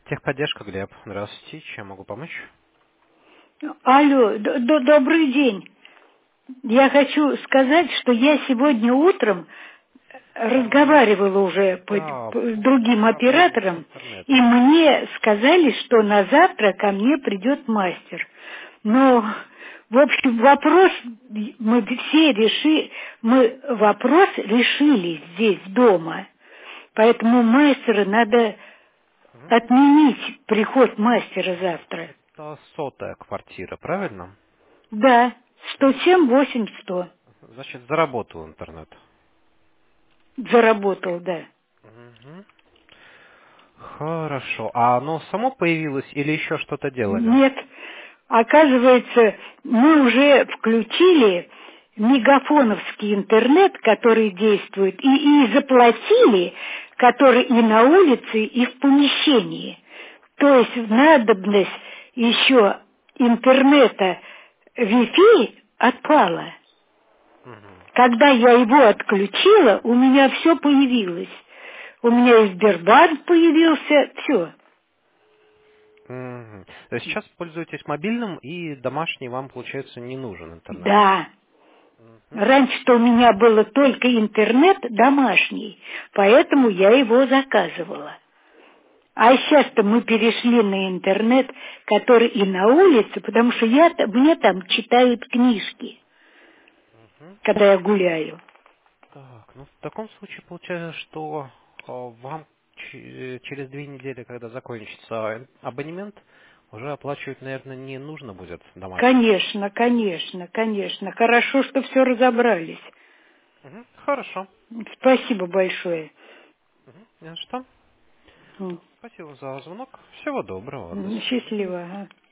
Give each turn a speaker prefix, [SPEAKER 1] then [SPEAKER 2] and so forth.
[SPEAKER 1] Техподдержка, Глеб. Здравствуйте. Чем могу помочь?
[SPEAKER 2] Алло, добрый день. Я хочу сказать, что я сегодня утром разговаривала уже
[SPEAKER 1] Да,
[SPEAKER 2] с другим
[SPEAKER 1] проблемы с
[SPEAKER 2] оператором, и
[SPEAKER 1] интернетом.
[SPEAKER 2] мне сказали, что на завтра ко мне придет мастер. Но, в общем, мы вопрос решили здесь дома. Поэтому мастера надо
[SPEAKER 1] Мгм.
[SPEAKER 2] отменить приход мастера завтра.
[SPEAKER 1] Это 100-я квартира, правильно?
[SPEAKER 2] Да, 107-800
[SPEAKER 1] Значит, заработал интернет.
[SPEAKER 2] заработал, да.
[SPEAKER 1] Мгм. Хорошо. А оно само появилось или еще что-то делали?
[SPEAKER 2] Нет, оказывается, мы уже включили мегафоновский интернет, который действует, и заплатили, который и на улице, и в помещении. То есть надобность еще интернета Wi-Fi отпала.
[SPEAKER 1] Мгм.
[SPEAKER 2] Когда я его отключила, у меня все появилось. У меня и Сбербанк появился, все.
[SPEAKER 1] Мгм. То есть сейчас пользуетесь мобильным, и домашний вам, получается, не нужен интернет.
[SPEAKER 2] Да.
[SPEAKER 1] Мгм.
[SPEAKER 2] Раньше-то у меня было только интернет домашний, поэтому я его заказывала. А сейчас-то мы перешли на интернет, который и на улице, потому что мне там читают книжки,
[SPEAKER 1] Мгм.
[SPEAKER 2] когда я гуляю.
[SPEAKER 1] Так, ну в таком случае получается, что вам через 2 недели, когда закончится абонемент, уже оплачивать, наверное, не нужно будет домашний.
[SPEAKER 2] Конечно, конечно, конечно. Хорошо, что все разобрались.
[SPEAKER 1] Мгм. Хорошо.
[SPEAKER 2] Спасибо большое.
[SPEAKER 1] Мгм. Не за что.
[SPEAKER 2] М,
[SPEAKER 1] Спасибо за звонок. Всего доброго. До свидания.
[SPEAKER 2] Счастливо. Ага.